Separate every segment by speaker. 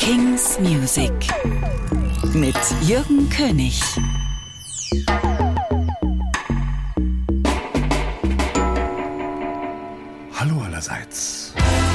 Speaker 1: King's Music mit Jürgen König.
Speaker 2: Hallo allerseits.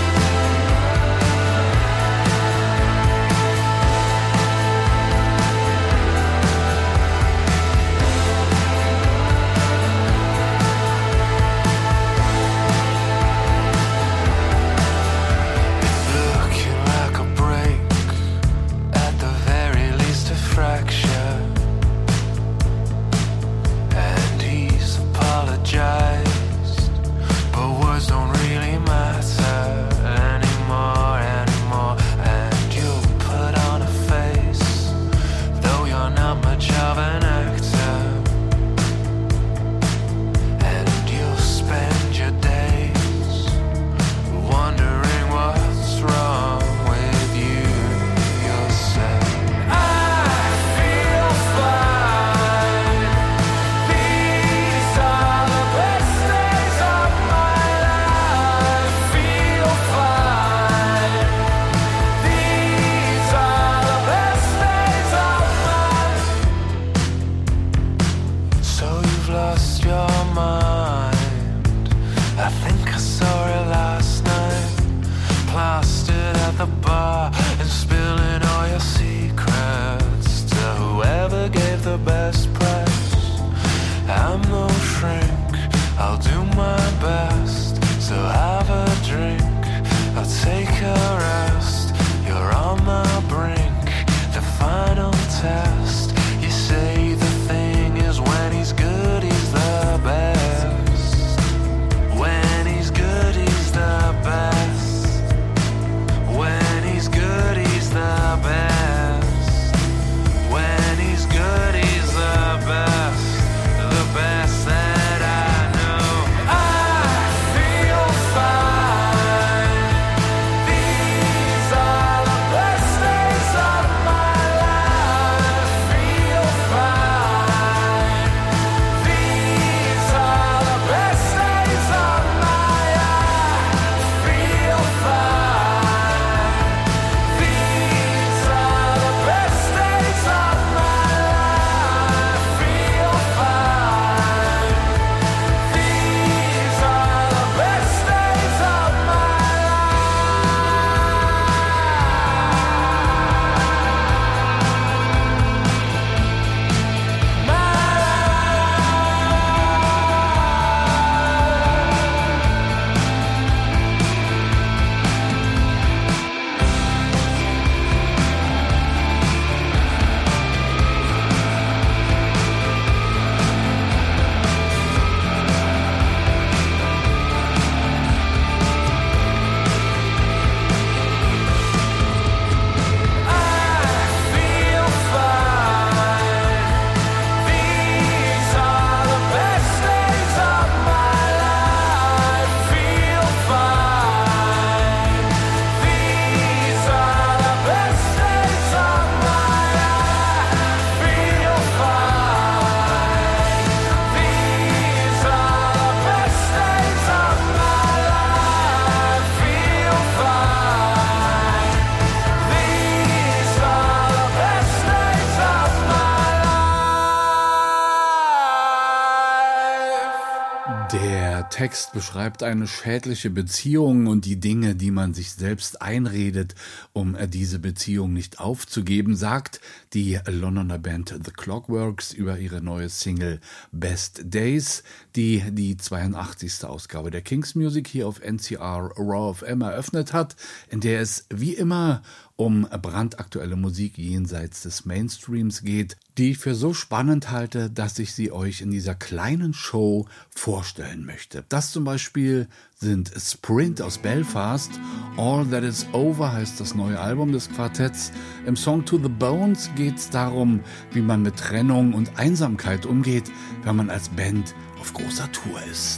Speaker 2: Der Text beschreibt eine schädliche Beziehung und die Dinge, die man sich selbst einredet, um diese Beziehung nicht aufzugeben, sagt die Londoner Band The Clockworks über ihre neue Single Best Days, die die 82. Ausgabe der King's Music hier auf NCR Raw FM eröffnet hat, in der es wie immer um brandaktuelle Musik jenseits des Mainstreams geht, die ich für so spannend halte, dass ich sie euch in dieser kleinen Show vorstellen möchte. Das zum Beispiel sind Sprint aus Belfast, All That Is Over heißt das neue Album des Quartetts. Im Song To The Bones geht es darum, wie man mit Trennung und Einsamkeit umgeht, wenn man als Band auf großer Tour ist.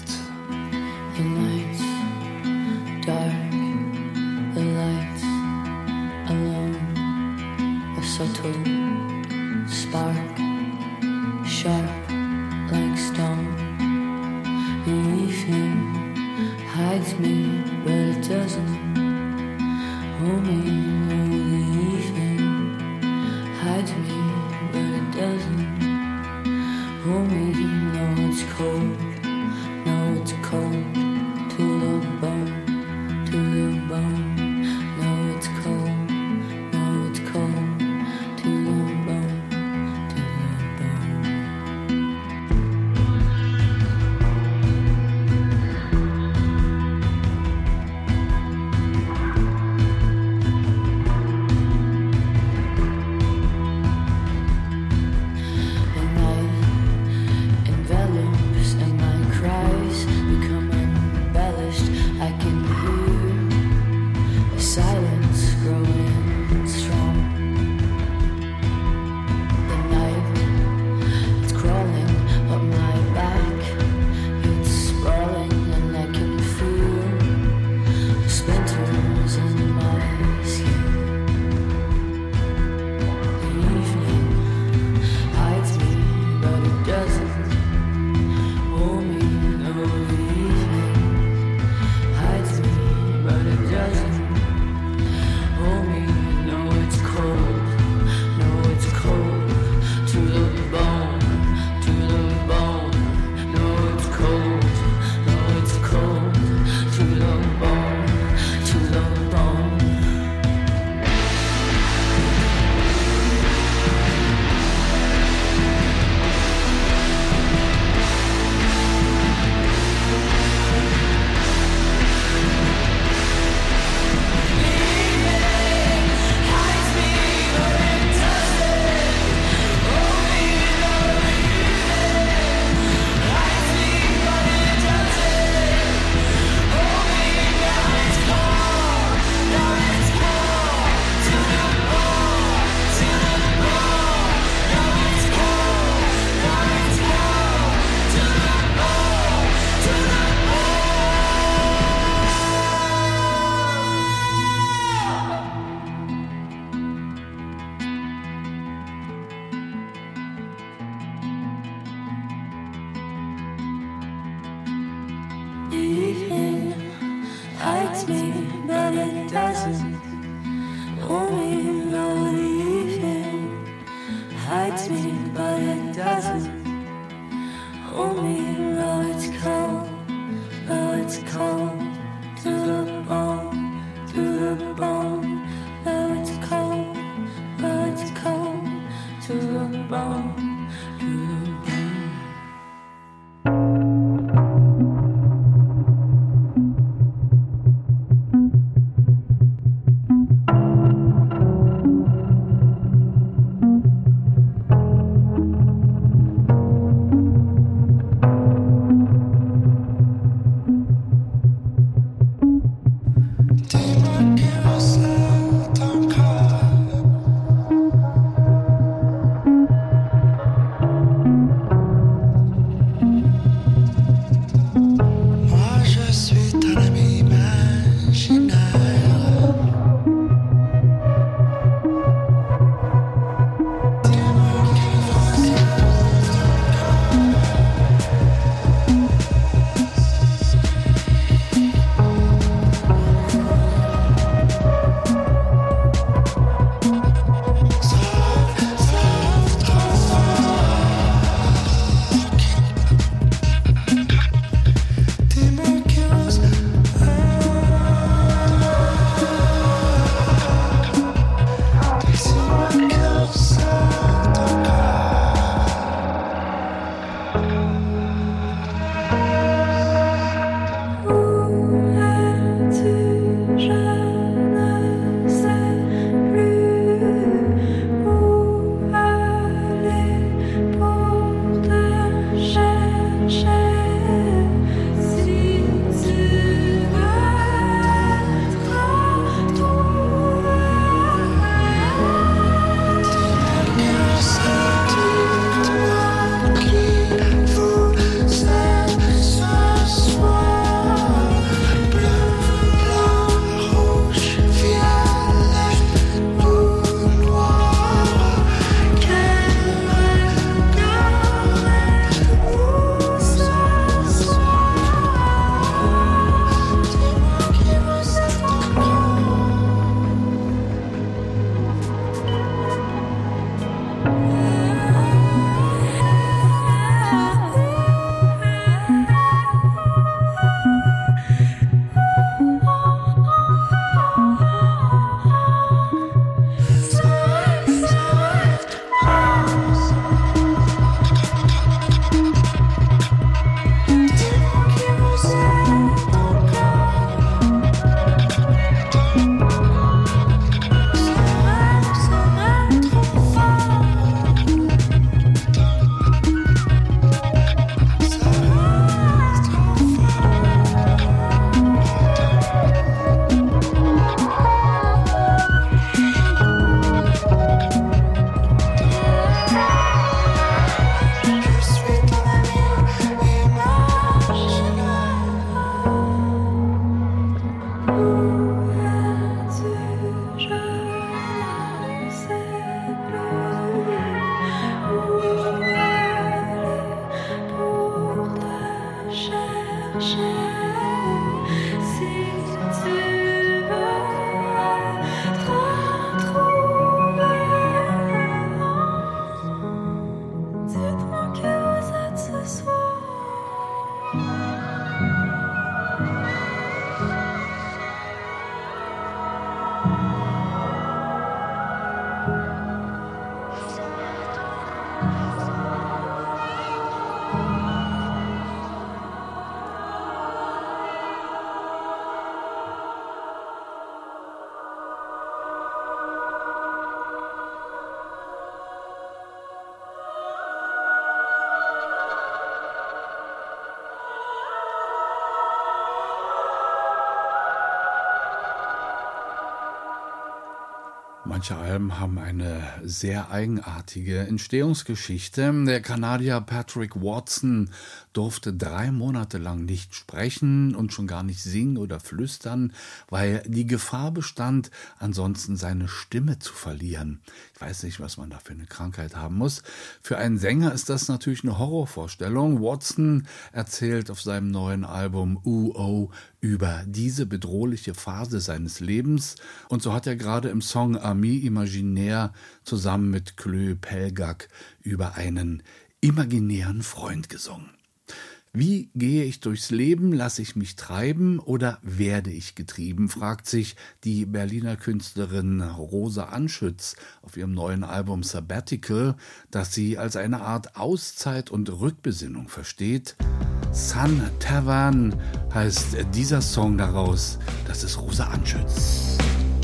Speaker 3: The nights dark, the lights alone, a subtle spark, sharp like stone. The evening hides me, but it doesn't hold me. No, the evening Ooh.
Speaker 2: Manche Alben haben eine sehr eigenartige Entstehungsgeschichte. Der Kanadier Patrick Watson durfte 3 Monate lang nicht sprechen und schon gar nicht singen oder flüstern, weil die Gefahr bestand, ansonsten seine Stimme zu verlieren. Ich weiß nicht, was man da für eine Krankheit haben muss. Für einen Sänger ist das natürlich eine Horrorvorstellung. Watson erzählt auf seinem neuen Album UO über diese bedrohliche Phase seines Lebens. Und so hat er gerade im Song Ami Imaginaire zusammen mit Chloe Pelgag über einen imaginären Freund gesungen. Wie gehe ich durchs Leben? Lasse ich mich treiben oder werde ich getrieben? Fragt sich die Berliner Künstlerin Rosa Anschütz auf ihrem neuen Album Sabbatical, das sie als eine Art Auszeit und Rückbesinnung versteht. Sun Tavern heißt dieser Song daraus. Das ist Rosa Anschütz.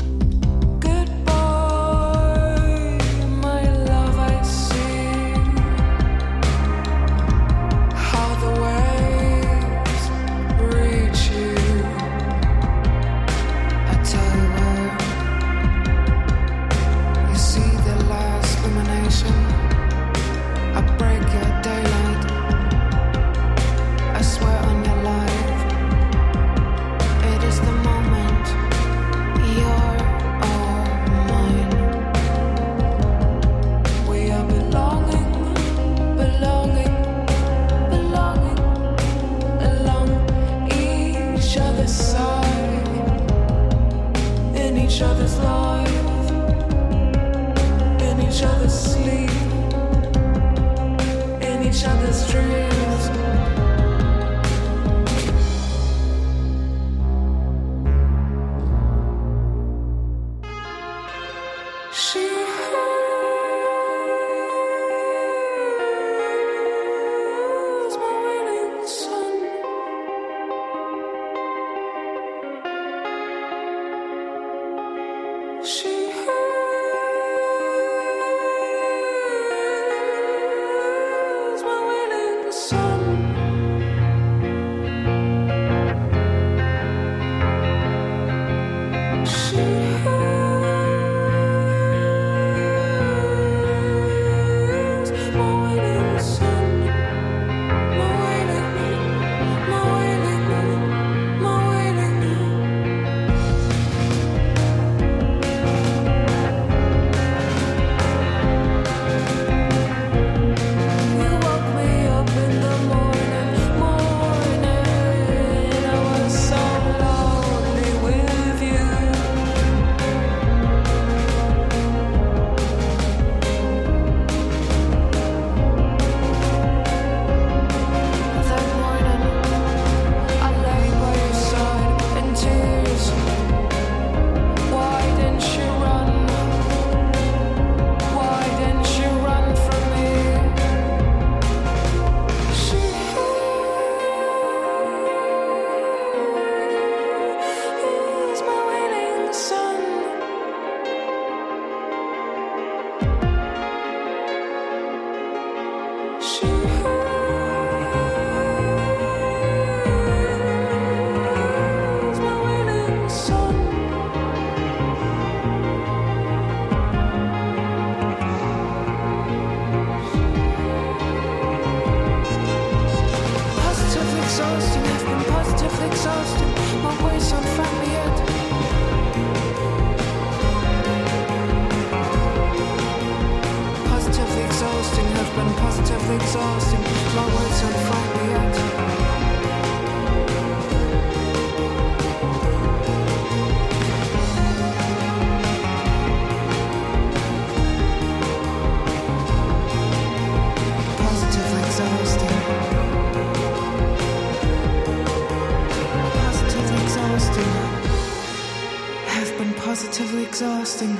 Speaker 4: Exhausting.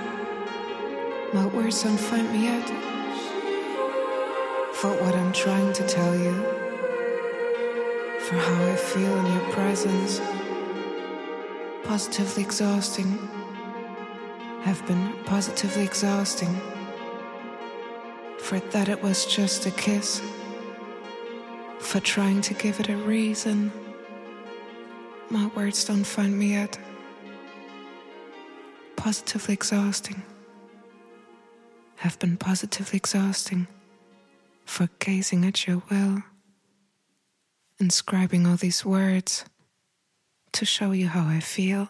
Speaker 4: My words don't find me yet for what I'm trying to tell you, for how I feel in your presence. Positively exhausting. Have been positively exhausting. For that it was just a kiss, for trying to give it a reason. My words don't find me yet positively exhausting, have been positively exhausting for gazing at your will, inscribing all these words to show you how I feel.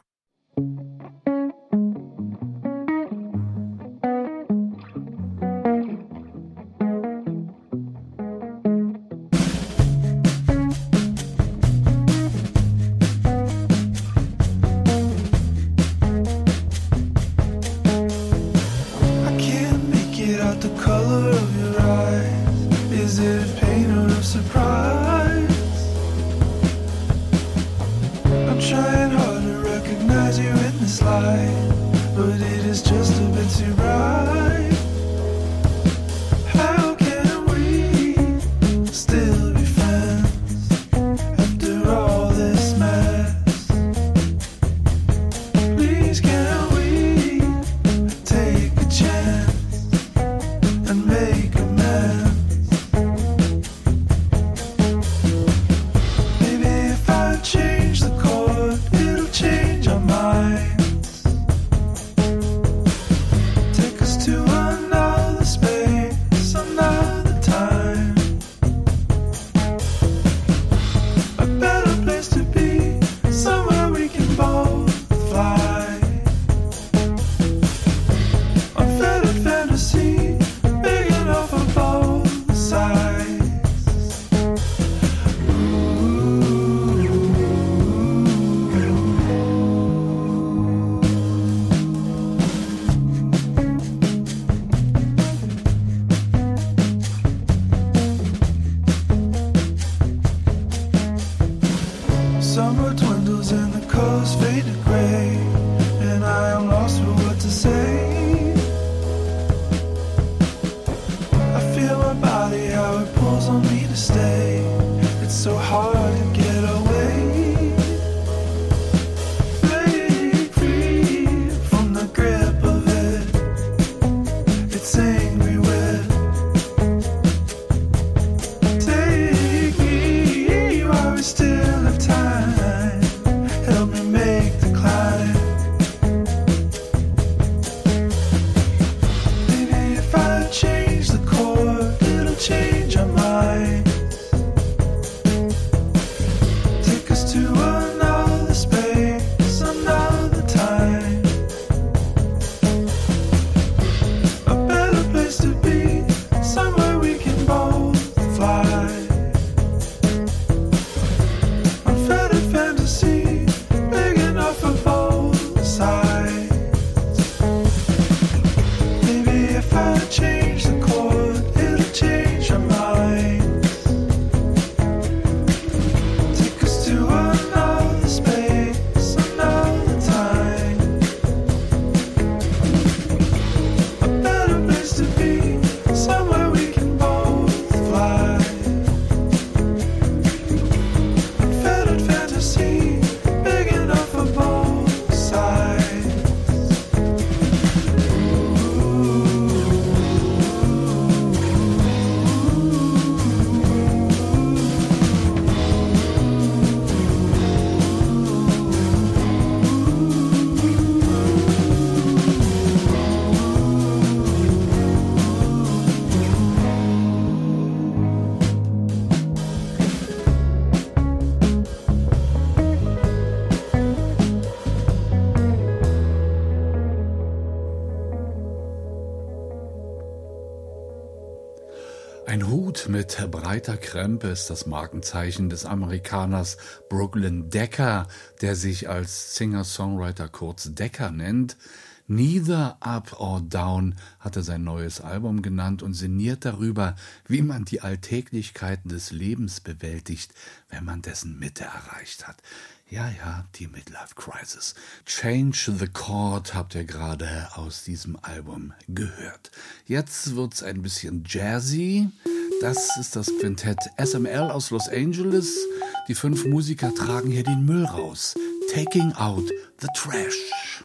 Speaker 2: Ein Hut mit breiter Krempe ist das Markenzeichen des Amerikaners Brooklyn Decker, der sich als Singer-Songwriter kurz Decker nennt. Neither Up or Down hat er sein neues Album genannt und sinniert darüber, wie man die Alltäglichkeiten des Lebens bewältigt, wenn man dessen Mitte erreicht hat. Ja, die Midlife Crisis. Change the Chord habt ihr gerade aus diesem Album gehört. Jetzt wird's ein bisschen jazzy. Das ist das Quintett SML aus Los Angeles. Die 5 Musiker tragen hier den Müll raus. Taking out the trash.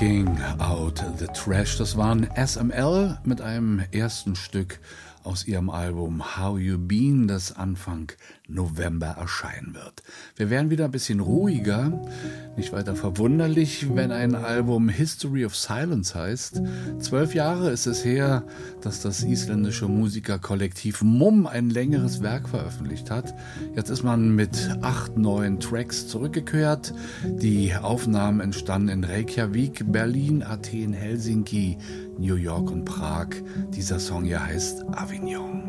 Speaker 2: Working Out the Trash. Das waren SML mit einem ersten Stück aus ihrem Album How You Been, das Anfang November erscheinen wird. Wir werden wieder ein bisschen ruhiger, nicht weiter verwunderlich, wenn ein Album History of Silence heißt. 12 Jahre ist es her, dass das isländische Musikerkollektiv Mumm ein längeres Werk veröffentlicht hat. Jetzt ist man mit 8 neuen Tracks zurückgekehrt. Die Aufnahmen entstanden in Reykjavik, Berlin, Athen, Helsinki, New York und Prag. Dieser Song hier heißt Avignon.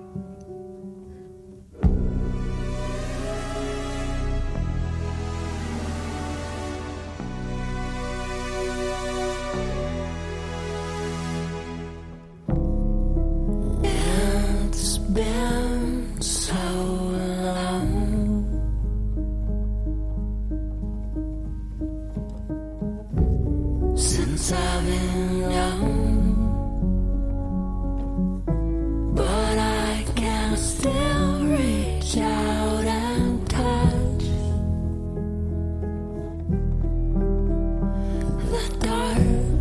Speaker 3: It's been so long since I've been young. Still reach out and touch the dark.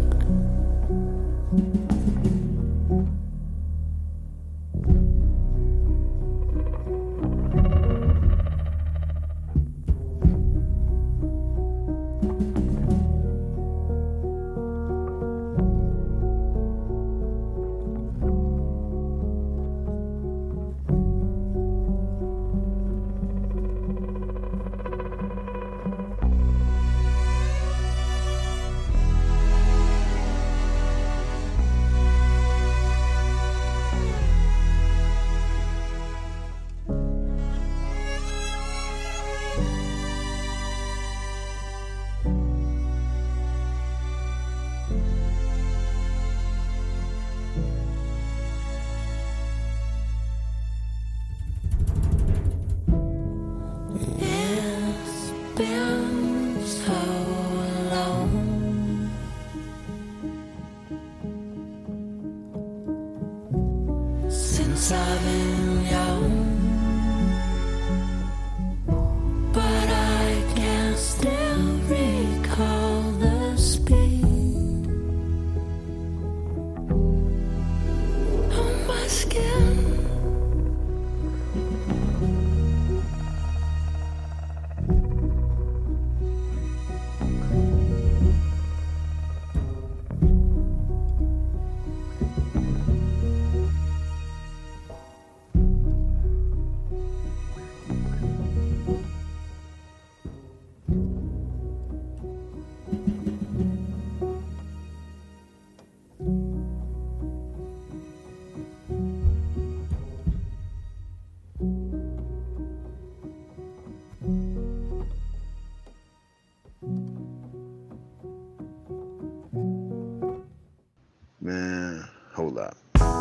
Speaker 5: Man, hold up.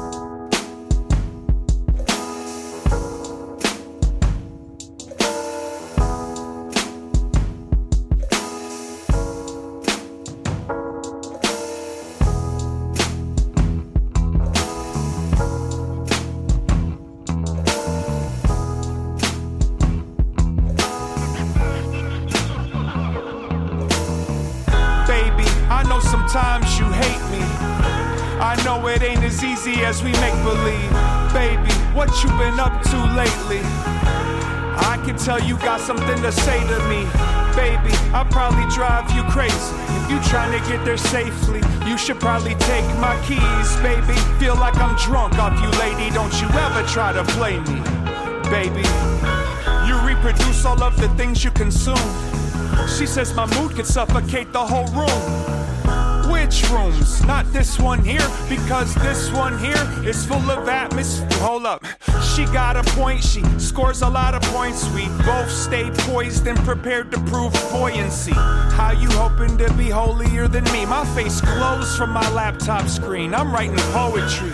Speaker 6: Sometimes you hate me. I know it ain't as easy as we make believe. Baby, what you been up to lately? I can tell you got something to say to me. Baby, I'll probably drive you crazy. If you trying to get there safely, you should probably take my keys. Baby, feel like I'm drunk off you, lady. Don't you ever try to play me. Baby, you reproduce all of the things you consume. She says my mood could suffocate the whole room. Which rooms? Not this one here, because this one here is full of atmosphere. Hold up, she got a point, she scores a lot of points. We both stay poised and prepared to prove buoyancy. How you hoping to be holier than me? My face glows from my laptop screen. I'm writing poetry.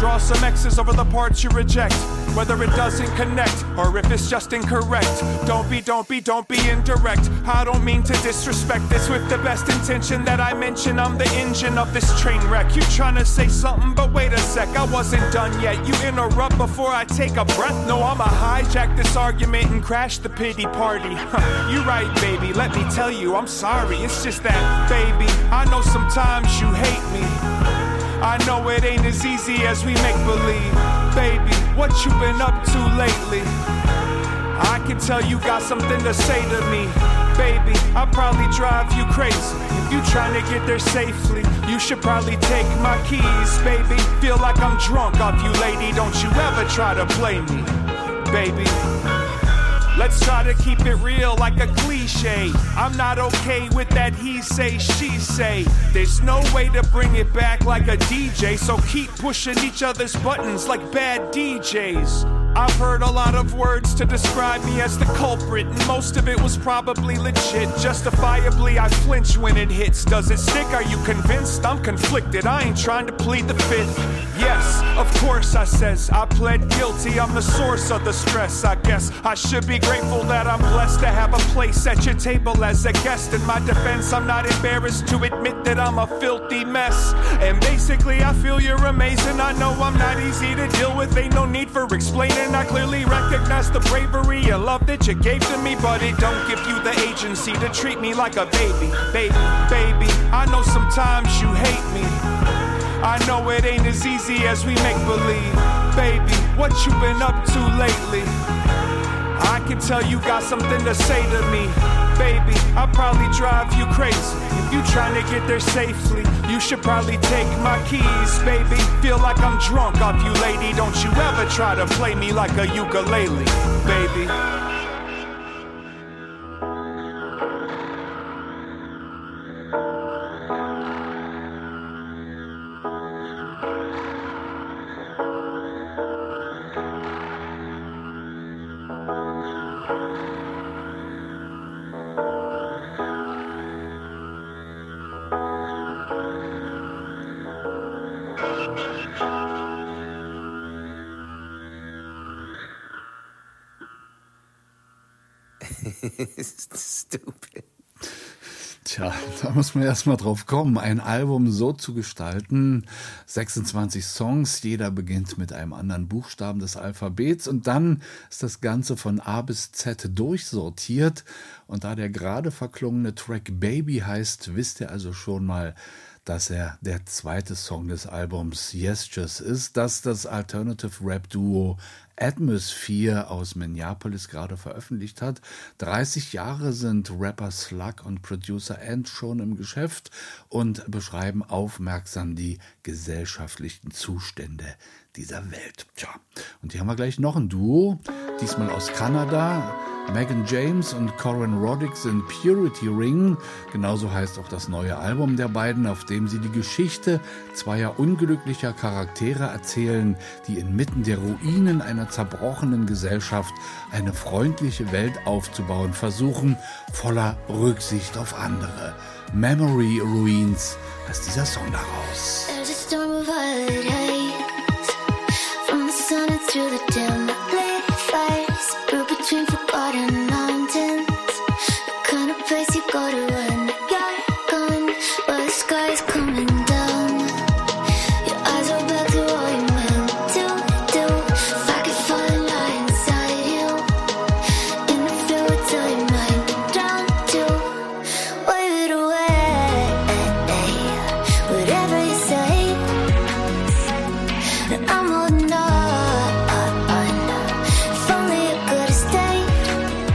Speaker 6: Draw some X's over the parts you reject, whether it doesn't connect or if it's just incorrect. Don't be indirect. I don't mean to disrespect this with the best intention that I mention. I'm the engine of this train wreck. You tryna say something, but wait a sec, I wasn't done yet. You interrupt before I take a breath. No, I'ma hijack this argument and crash the pity party. You right, baby, let me tell you, I'm sorry. It's just that, baby, I know sometimes you hate me. I know it ain't as easy as we make believe. Baby, what you been up to lately? I can tell you got something to say to me. Baby, I'll probably drive you crazy. If you trying to get there safely, you should probably take my keys. Baby, feel like I'm drunk off you, lady. Don't you ever try to play me, baby. Let's try to keep it real like a cliche. I'm not okay with that he say, she say. There's no way to bring it back like a DJ, so keep pushing each other's buttons like bad DJs. I've heard a lot of words to describe me as the culprit, and most of it was probably legit. Justifiably, I flinch when it hits. Does it stick? Are you convinced? I'm conflicted. I ain't trying to plead the fifth. Yes, of course, I says. I pled guilty. I'm the source of the stress, I guess. I should be grateful that I'm blessed to have a place at your table as a guest. In my defense, I'm not embarrassed to admit that I'm a filthy mess. And basically, I feel you're amazing. I know I'm not easy to deal with. Ain't no need for explaining. I clearly recognize the bravery and love that you gave to me, but it don't give you the agency to treat me like a baby. Baby, I know sometimes you hate me. I know it ain't as easy as we make believe. Baby, what you been up to lately? I can tell you got something to say to me. Baby, I'll probably drive you crazy. If you trying to get there safely, you should probably take my keys. Baby, feel like I'm drunk off you, lady. Don't you ever try to play me like a ukulele, baby.
Speaker 5: Stupid.
Speaker 2: Tja, da muss man erst mal drauf kommen, ein Album so zu gestalten. 26 Songs, jeder beginnt mit einem anderen Buchstaben des Alphabets und dann ist das Ganze von A bis Z durchsortiert. Und da der gerade verklungene Track Baby heißt, wisst ihr also schon mal, dass er der zweite Song des Albums Gestures ist, das das Alternative Rap Duo Atmosphere aus Minneapolis gerade veröffentlicht hat. 30 Jahre sind Rapper Slug und Producer Ant schon im Geschäft und beschreiben aufmerksam die gesellschaftlichen Zustände dieser Welt. Tja, und hier haben wir gleich noch ein Duo, diesmal aus Kanada. Megan James und Corinne Roddick sind Purity Ring. Genauso heißt auch das neue Album der beiden, auf dem sie die Geschichte zweier unglücklicher Charaktere erzählen, die inmitten der Ruinen einer zerbrochenen Gesellschaft eine freundliche Welt aufzubauen versuchen, voller Rücksicht auf andere. Memory Ruins heißt dieser Song daraus.
Speaker 3: There's a storm of violet haze from the sun through the dim lit fires, through between forgotten mountains, the kind of place you go to when you're gone, where the sky is coming down. Your eyes are back to what you meant to do. If I could fall and lie inside you, in the fluid till your mind would drown too. Wave it away, whatever you say, and I'm holding on. If only you could've stayed.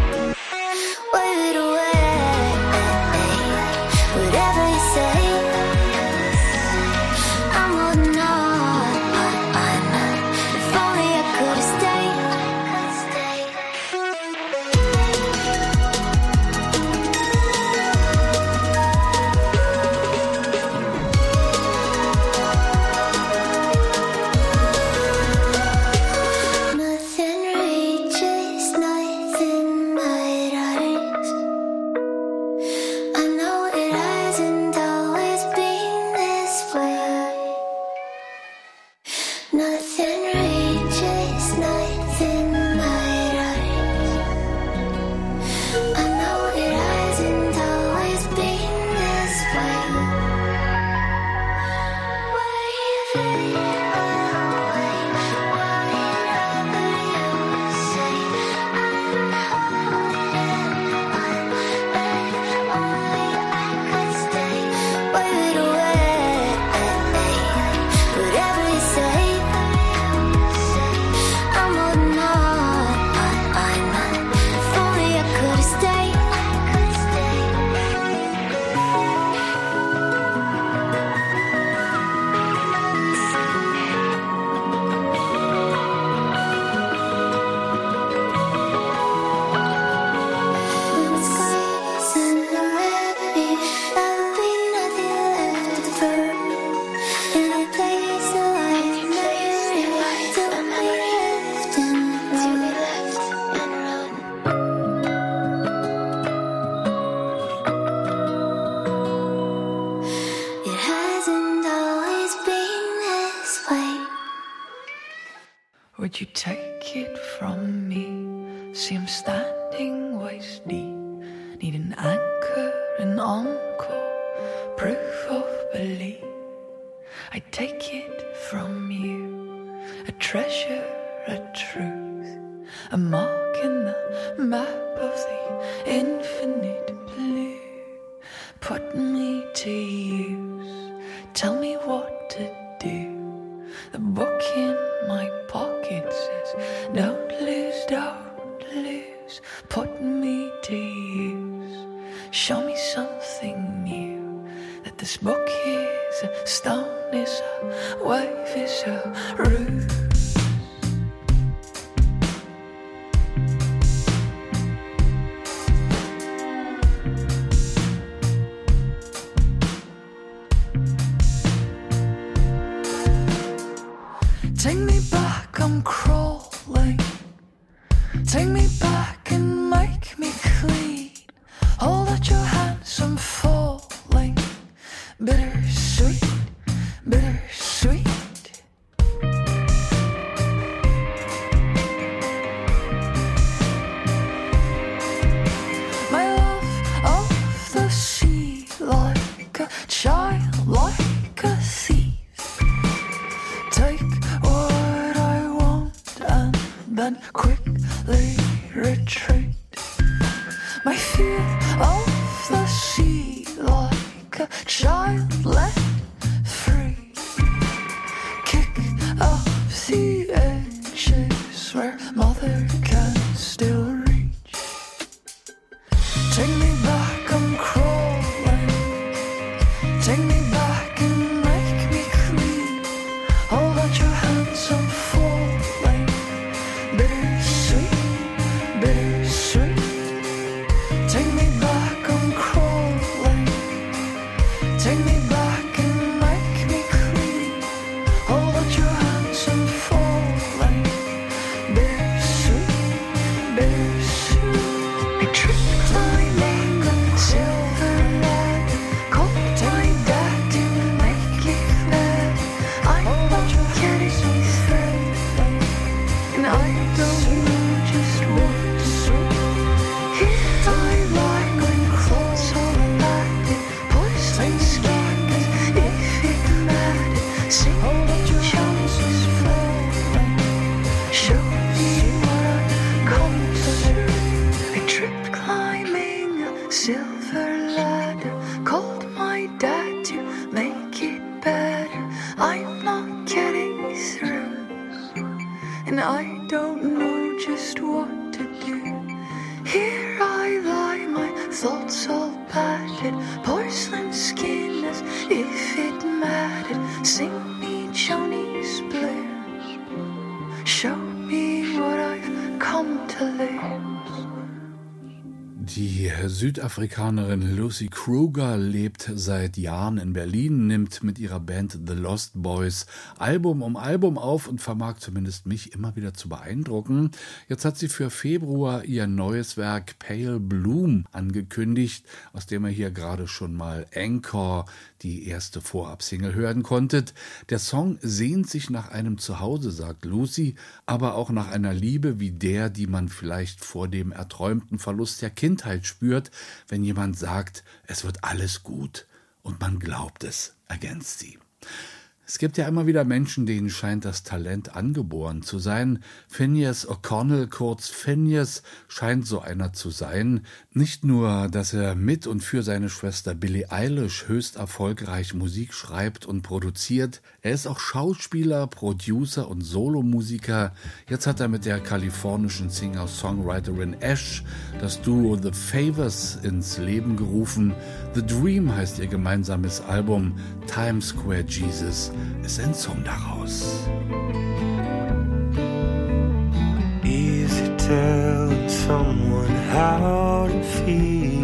Speaker 5: you take it from me? See, I'm standing waist deep, need an anchor, an encore, proof of belief. I take it from you, a treasure, a truth, a mark in the map of the infinite blue. Put me to use, tell me what to do. The book in my pocket says, don't lose, don't lose. Put me to use, show me something new. That this book is a stone, is a wave, is a ruse. Take me back, I'm crawling. Take me back and make me clean. Hold out your hands, I'm falling. Bittersweet, bittersweet. My love of the sea, like a child, like a thief. Take what I want and then quickly retreat. My fear of the sea, like a child let free. Kick up the edges where mother can still reach. Take me back, I'm crawling. Take me back and make me clean. Hold out your hands, I'm falling. Bittersweet, bittersweet. Take me back, I'm crawling. Take me back and make me clean. Hold out your hands, I'm falling. Bittersweet, bittersweet. I tripped climbing a silver ladder. Caught my dad to make it better. I thought you carried me through, and I don't know just what to do. Here I lie when clothes all matted, poison skin as if it mattered. Sing your chances falling, show me what I've come to do. I tripped climbing a silver ladder, called my dad to make it better. I'm not getting through, and I don't know just what to do. Here I lie, my thoughts all padded, porcelain skin as if it mattered. Sing me Johnny's blues, show me what I've come to lose.
Speaker 2: Die Südafrikanerin Lucy Kruger lebt seit Jahren in Berlin, nimmt mit ihrer Band The Lost Boys Album um Album auf und vermag zumindest mich immer wieder zu beeindrucken. Jetzt hat sie für Februar ihr neues Werk Pale Bloom angekündigt, aus dem ihr hier gerade schon mal Encore, die erste Vorabsingle, hören konntet. Der Song sehnt sich nach einem Zuhause, sagt Lucy, aber auch nach einer Liebe wie der, die man vielleicht vor dem erträumten Verlust der Kindheit spürt, wenn jemand sagt, es wird alles gut und man glaubt es, ergänzt sie. Es gibt ja immer wieder Menschen, denen scheint das Talent angeboren zu sein. Phineas O'Connell, kurz Phineas, scheint so einer zu sein. Nicht nur, dass er mit und für seine Schwester Billie Eilish höchst erfolgreich Musik schreibt und produziert, er ist auch Schauspieler, Producer und Solomusiker. Jetzt hat er mit der kalifornischen Singer-Songwriterin Ash das Duo The Favors ins Leben gerufen. The Dream heißt ihr gemeinsames Album. Times Square Jesus ist ein Song daraus.
Speaker 7: Easy telling someone how to feel,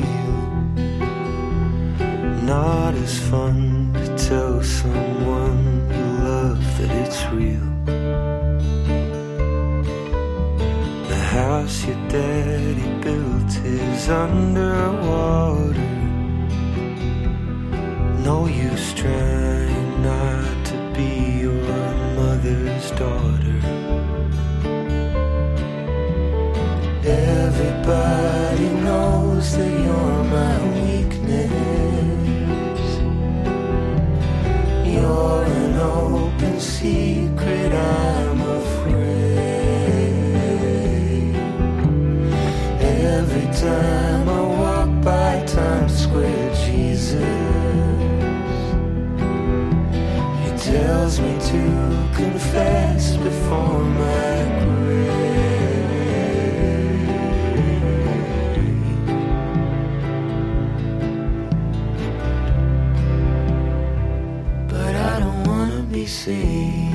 Speaker 7: not as fun to tell someone you love that it's real. The house your daddy built is underwater. No use trying not to be your mother's daughter. time I walk by Times Square, Jesus, He tells me to confess before my grave. But I don't wanna be saved.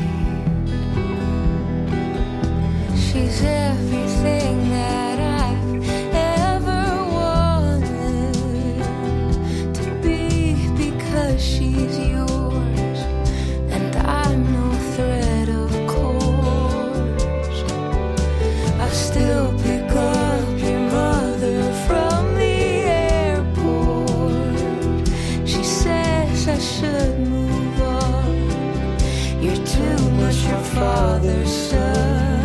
Speaker 5: She's everything that I've ever wanted to be, because she's yours and I'm no threat, of course. I still pick up your mother from the airport. She says I should move on. You're too much your father's son.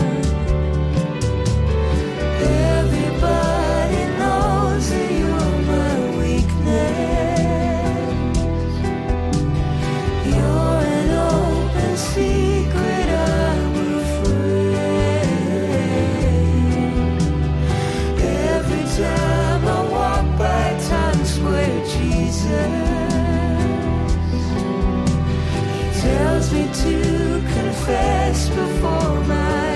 Speaker 5: Tells me to confess before my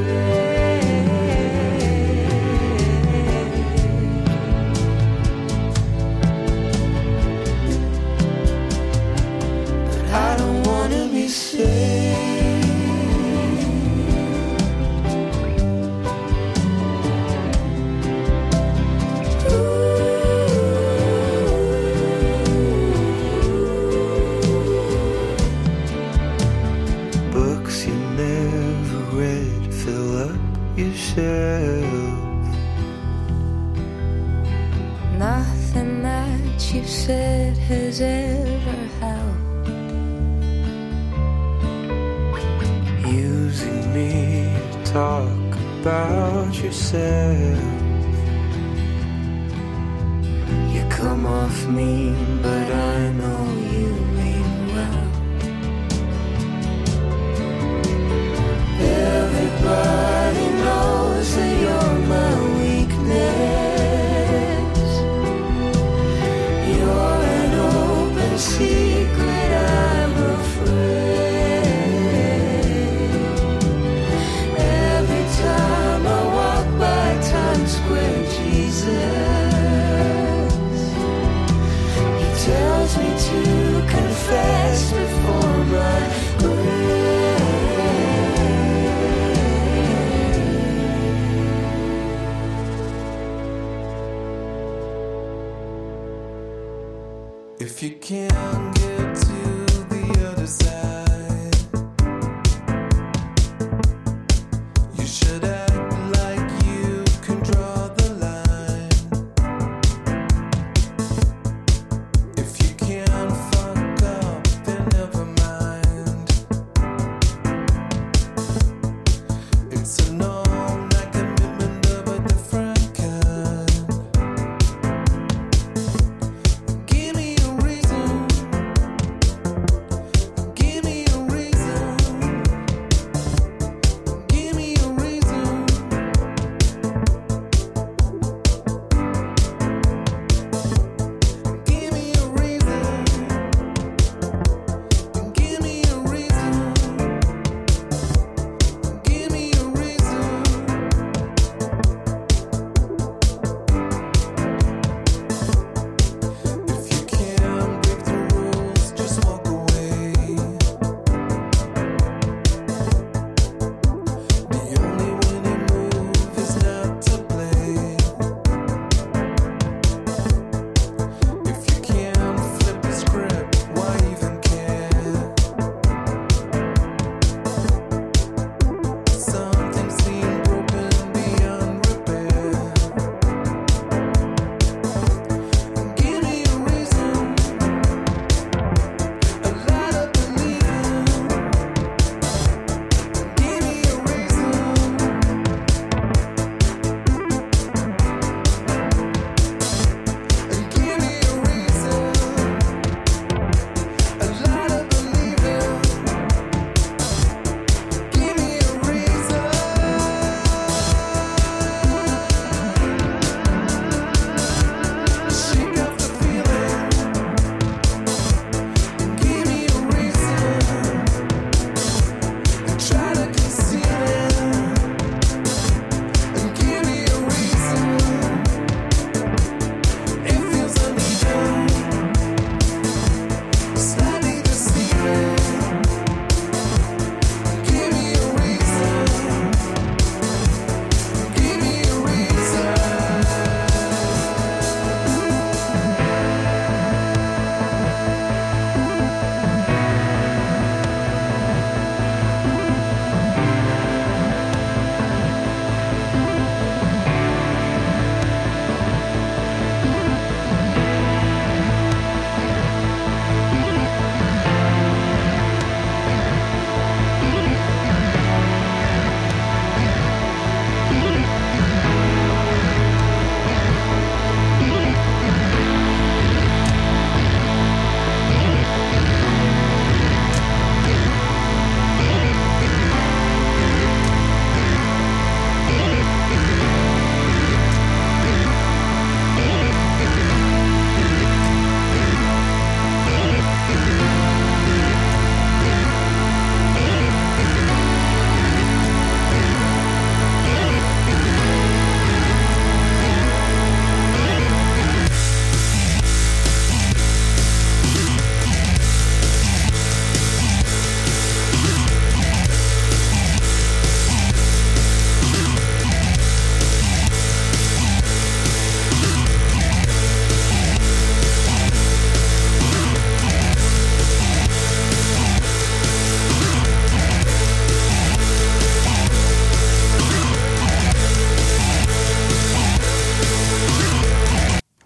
Speaker 5: grave. But I don't wanna be saved. Nothing that you've said has ever helped. Using me to talk about yourself. You come off mean, but I know you mean well. Everybody knows that you're my weakness. You're an open secret, I'm afraid. Every time I walk by Times Square, Jesus, He tells me to confess before my grave.
Speaker 8: If you can't get to the other side, you should act like you can draw the line. If you can't fuck up, then never mind. It's a long-night commitment of a different kind. Give me a reason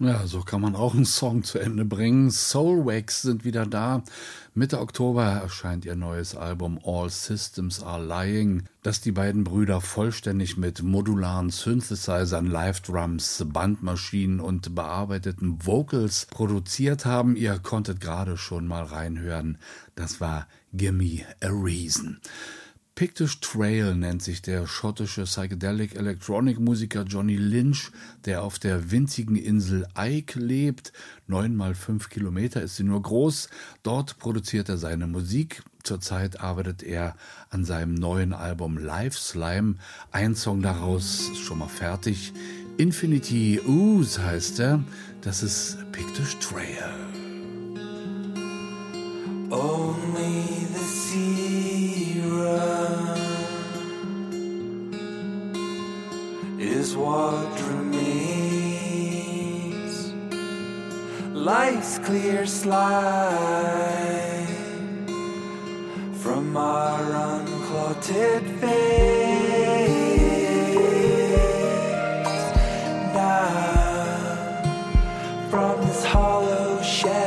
Speaker 2: Ja, so kann man auch einen Song zu Ende bringen. Soulwax sind wieder da. Mitte Oktober erscheint ihr neues Album All Systems Are Lying, das die beiden Brüder vollständig mit modularen Synthesizern, Live-Drums, Bandmaschinen und bearbeiteten Vocals produziert haben. Ihr konntet gerade schon mal reinhören. Das war Gimme a Reason. Pictish Trail nennt sich der schottische Psychedelic Electronic Musiker Johnny Lynch, der auf der winzigen Insel Ike lebt. 9x5 Kilometer ist sie nur groß. Dort produziert er seine Musik. Zurzeit arbeitet er an seinem neuen Album Live Slime. Ein Song daraus ist schon mal fertig. Infinity Ooze heißt er. Das ist Pictish Trail.
Speaker 8: Only the sea run is what remains. Life's clear slide from our unclotted face. Now from this hollow shell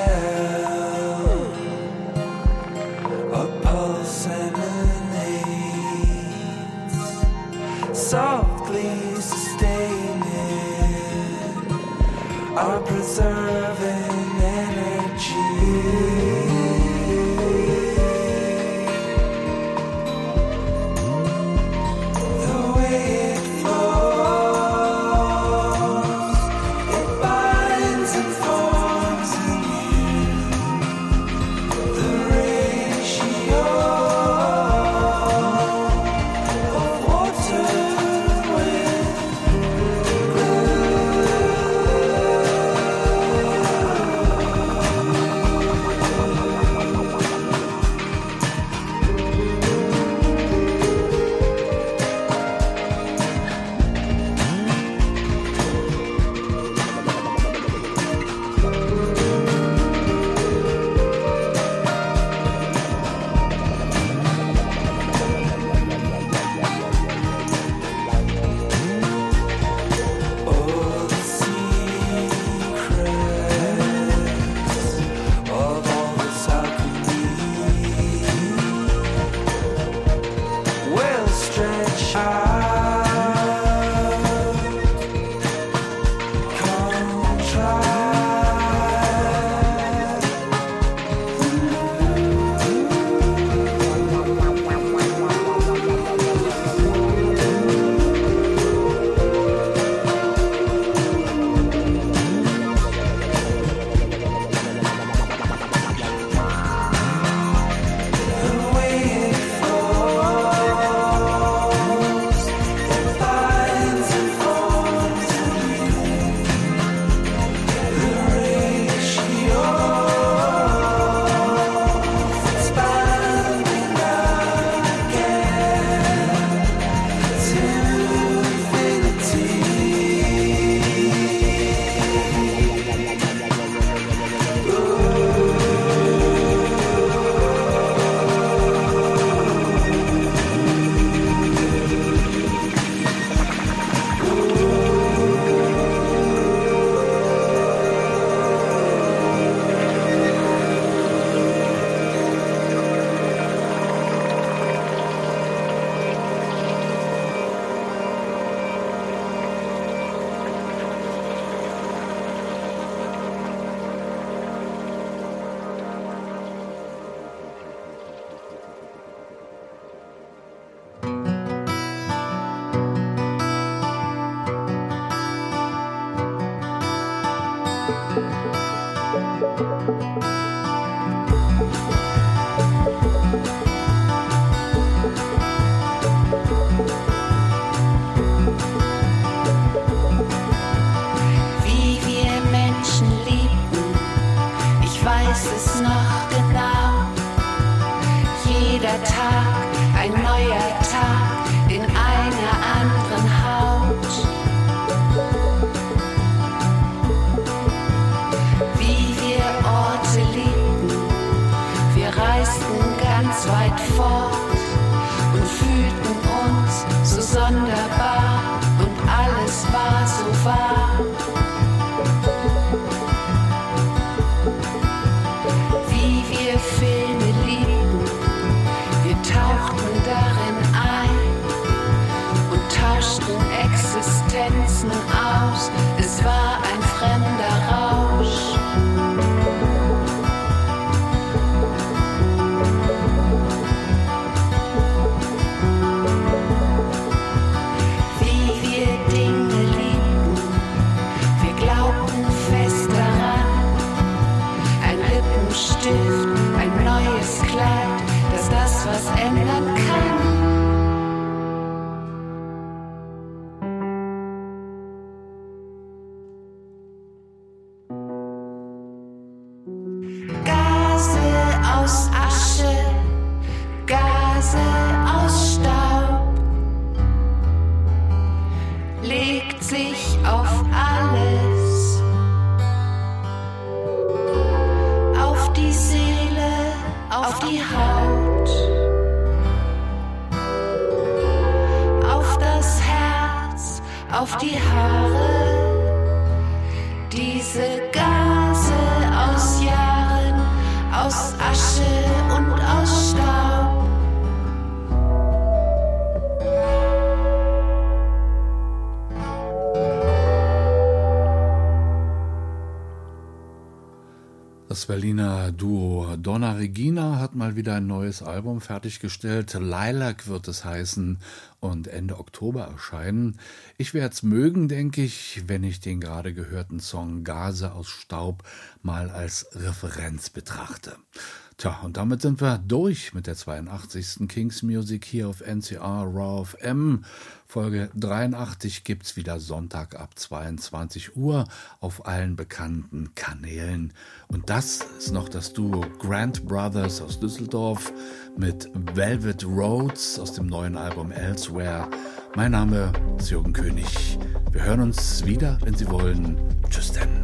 Speaker 8: softly sustaining our preserving energy. The way it flows, it binds and forms in you. The ratio of water
Speaker 5: sonderbar und alles war so wahr. diese Gase aus Jahren, aus Asche und aus Staub.
Speaker 2: Das Berliner Duo Donna Regina hat mal wieder ein neues Album fertiggestellt. Lilac wird es heißen und Ende Oktober erscheinen. Ich werde es mögen, denke ich, wenn ich den gerade gehörten Song Gase aus Staub mal als Referenz betrachte. Tja, und damit sind wir durch mit der 82. Kings Music hier auf NCR Raw FM. Folge 83 gibt's wieder Sonntag ab 22 Uhr auf allen bekannten Kanälen. Und das ist noch das Duo Grant Brothers aus Düsseldorf mit Velvet Roads aus dem neuen Album Elsewhere. Mein Name ist Jürgen König. Wir hören uns wieder, wenn Sie wollen. Tschüss denn.